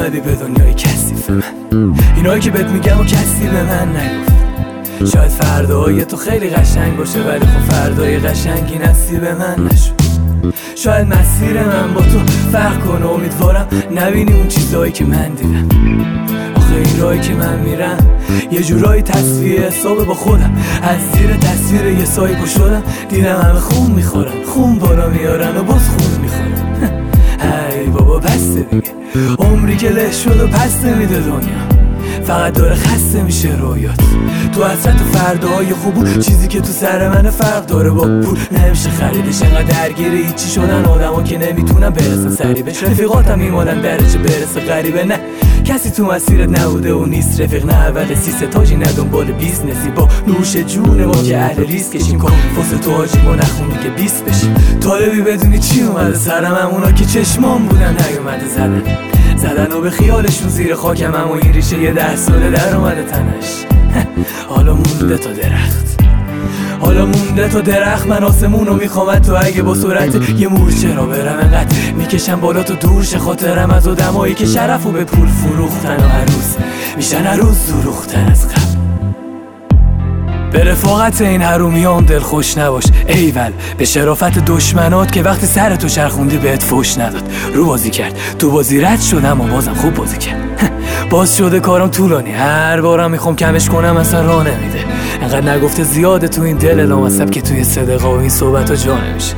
اومدی به دنیای کثیف من، اینایی که بهت میگم و کسی به من نگفت. شاید فردای تو خیلی قشنگ باشه ولی خب فردای قشنگی نصیب من نشد. شاید مسیر من با تو فرق کنه، امیدوارم نبینی اون چیزایی که من دیدم. آخه این راهی که من میرم یه جورایی تصویه حساب با خودم. از زیر تصویر یه سایه شدم، دیدم همه خون میخورن، خون بالا میارن و باز خون میخورن. ای بابا بسته دیگه، عمری که له شد و پس نمیده دنیا، فقط داره خسته میشه رویات. تو حسرت و فرداهای خوب، چیزی که تو سر من فرق داره با پول نمیشه خریدش. انقدر درگیر هیچی شدن آدما که نمیتونن برسن سری بهش. رفیقاتم میمالن درجه برسه غریبه، نه کسی تو مسیرت نبوده و نیست رفیق، نه اول سی ستاجی، نه دنبال بیزنسی با نوش جون ما که اهل ریسکشیم. کن فاس تو حاجی ما نخونی که 20 بشیم. طالبی بدونی چی اومده سرم، همونا که چشمان بودن نیومده زدن و به خیالشون زیر خاکم، اما این ریشه یه 10 ساله در اومده تنش. حالا مونده تا درخت، حالا مونده تا درخت. من آسمونو میخوام تو اگه با سرعت یه مورچه را برم انقدر میکشم بالا تو دور شه خاطرم از آدمایی که شرفو به پول فروختن و عروس میشن عروس زروختن از قبل. به رفاقت این حرومیان دل خوش نباش ایول، به شرافت دشمنات که وقتی سرتو چرخوندی بهت فوش نداد. رو بازی کرد تو بازی رد شد اما بازم خوب بازی کرد. باز شده کارم طولانی، هر بارم میخوام کمش کنم اصلا راه نمیده. انقدر نگفته زیاده تو این دل لامصب که توی صدقه و این صحبت ها جا نمیشه.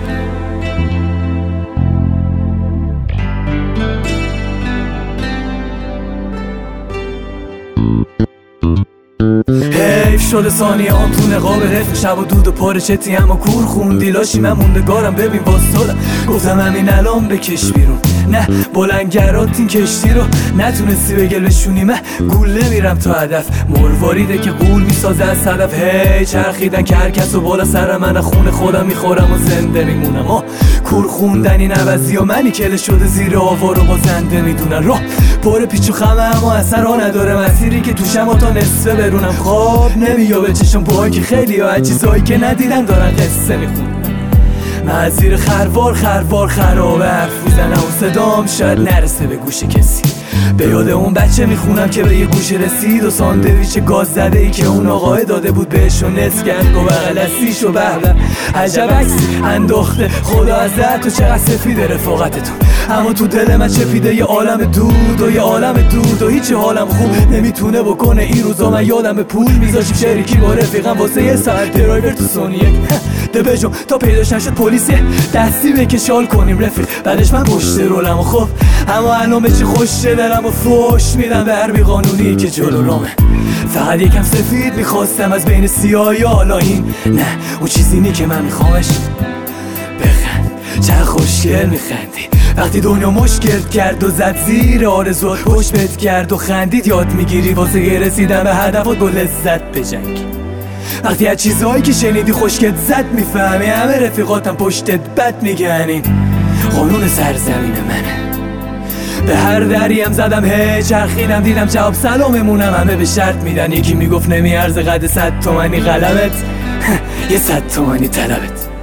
حیف شده ثانیه هم تو نقاب رفت، شب و دود و پاره چتی اما کور خوندی لاشی. من موندگارم ببین واسطادم، گفتم همین الان بکش بیرون. نه بلندگرات این کشتی رو نتونستی بگل بشونی. من گول نمیرم تا هدف، مرواریده که قول میسازه از صدف. هی چرخیدن که هر کس و بالا سر من خون خودم میخورم و زنده میمونم. کور خوندن این عوضی و منی کله شده زیر آوار و با زنده میدونن. راه پر پیچ و خمه اما اثر ها نداره، مسیری که توشم و تا نصفه برونم. خواب نمیاد به چشم با که خیلی ها چیزایی که ندیدن دارن قصه میخونن. من از زیر خروار خرابه حرف میزنم و صدام شاید نرسه به گوش کسی. به یاد اون بچه میخونم که به یه گوش رسید و ساندویچ گاز زده ای که اون آقاه داده بود بهشو نصف کرد و بغلستیش و بهبه. عجب عکسی انداخته خدا از در تو چقدر سفیده رفاقتتون، اما تو دل من چپیده یه عالم دود و یه عالم دود و هیچ حالم خوب نمیتونه بکنه. این روزا من یادم پول میذاشیم شریکی با رفیقم واسه یه ساعت درایور تو سونی یک دبجم تا پیداش نشد پلیس دستی بکشال کنیم رفیق. بعدش من پشت رولم و خب اما الان به چی خوش دلم و فوش میدم به هر بی قانونی که جلو رامه. فقط یکم سفید میخواستم از بین سیاهی، حالا این نه اون چیزی نی که من میخوامش. بخند چه خوشگل میخندی وقتی دنیا مشکل کرد و زد زیر آرزوات، خوش بهت کرد و خندید. یاد میگیری واسه رسیدن به هدفات با لذت بجنگ. وقتی از چیزهایی که شنیدی خوشگت زد میفهمی همه رفیقاتم پشتت بد میگن. این قانون سرزمین منه، به هر دریم زدم هی چرخیدم دیدم جواب سلاممونم همه به شرط میدن. یکی میگفت نمیارزه قد 100 تومانی قلمت، یه 100 تومانی طلبت.